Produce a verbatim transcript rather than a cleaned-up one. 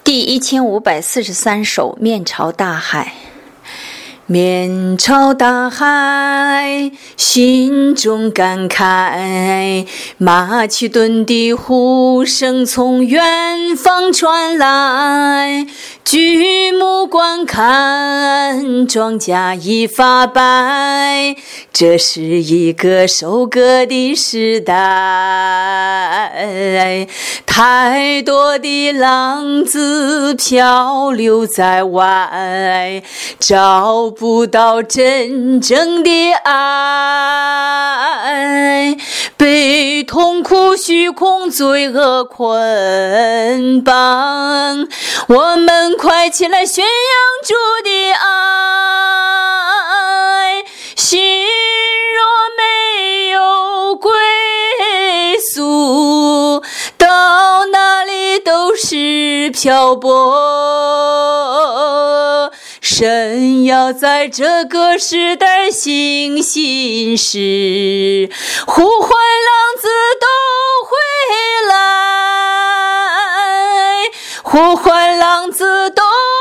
第一千五百四十三首《面朝大海》。面朝大海，心中感慨，马其顿的呼声从远方传来，举目观看，庄稼已发白，这是一个收割的时代，太多的浪子漂流在外，找不到真正的爱，被痛苦虚空罪恶捆绑，我们快起来宣扬主的爱，心若没有归宿，到哪里都是漂泊，神要在这个时代行行事，呼唤浪子都回来，呼唤浪子都